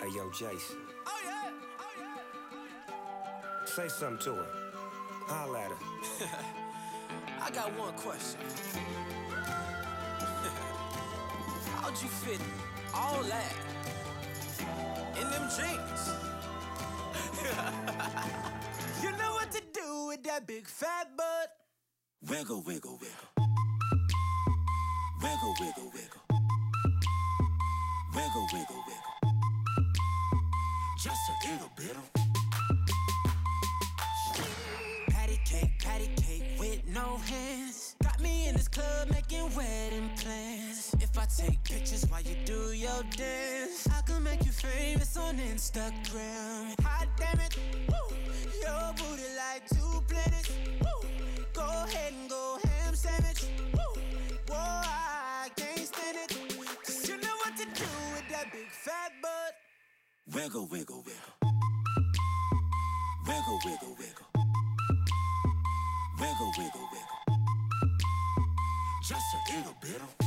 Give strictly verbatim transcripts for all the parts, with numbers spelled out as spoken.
Hey, yo, Jason. Oh, yeah. Oh, yeah. Say something to her. Holla at her. I got one question. How'd you fit all that in them jeans? You know what to do with that big fat butt. Wiggle, wiggle, wiggle. Wiggle, wiggle, wiggle. Wiggle, wiggle, wiggle. Just a little bit of patty cake, patty cake with no hands. Got me in this club making wedding plans. If I take pictures while you do your dance, I can make you famous on Instagram. Hot damn it, woo. Your booty like two planets, woo. Go ahead and go ham sandwich, woo. Whoa, I can't stand it, 'cause you know what to do with that big fat butt. wiggle, wiggle, wiggle. Wiggle, wiggle, wiggle. Wiggle, wiggle, wiggle. Just a little bit of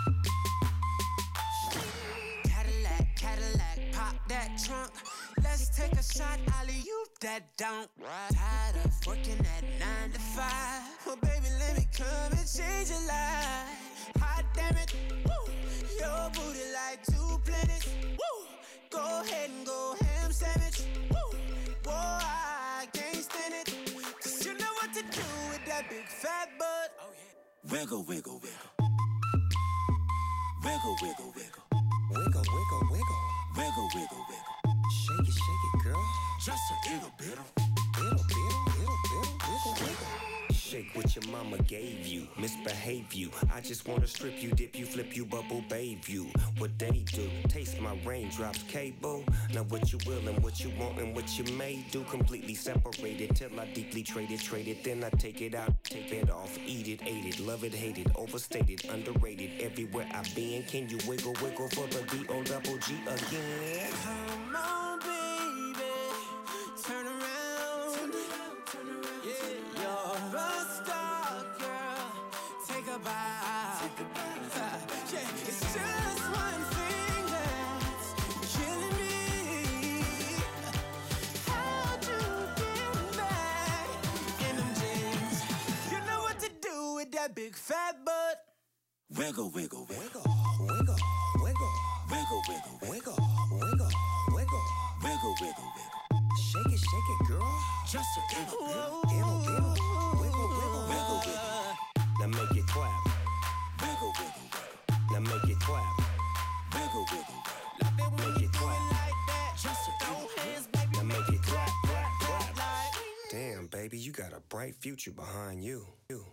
Cadillac, Cadillac, pop that trunk. Let's take a shot, Ollie, you that don't. Tired of working at nine to five. Well, baby, let me come and change your life. Hot damn it, woo. Your booty like two planets, woo. Go ahead and go ham sandwich, woo. Whoa, I can't stand it, 'cause you know what to do with that big fat butt. Oh, yeah. wiggle, wiggle, wiggle. Wiggle, wiggle, wiggle. Wiggle, wiggle, wiggle. Wiggle, wiggle, wiggle. Shake it, shake it, girl. Just a little bit of Little, little, little, little, wiggle, wiggle. Shake what your mama gave you, misbehave you. I just wanna strip you, dip you, flip you, bubble bathe you. What they do, taste my raindrops, cable. Now what you will and what you want and what you may do. Completely separated till I deeply trade it, trade it. Then I take it out, take it off, eat it, ate it, love it, hate it, overstated, underrated. Everywhere I've been, can you wiggle, wiggle for the D O double G again? Come on, baby, turn around. Yeah, you're a star, girl. Take a bow. Yeah, it's just one thing that's killing me. How'd you get back in them jeans? You know what to do with that big fat butt. wiggle, wiggle, wiggle. Wiggle, wiggle, Wiggle, wiggle, wiggle. wiggle, wiggle, wiggle. Wiggle, wiggle, wiggle. Shake it, shake it, girl. Just a little bit of Wiggle, wiggle, wiggle, wiggle, Wiggle, wiggle. Now make it clap. Wiggle, wiggle, wiggle. Now make it clap. Wiggle, wiggle, wiggle. Love it when Make you it do clap. it like that. Just a Throw little hands, baby. Now make it clap, clap, clap. Like. Damn, baby, you got a bright future behind you. you.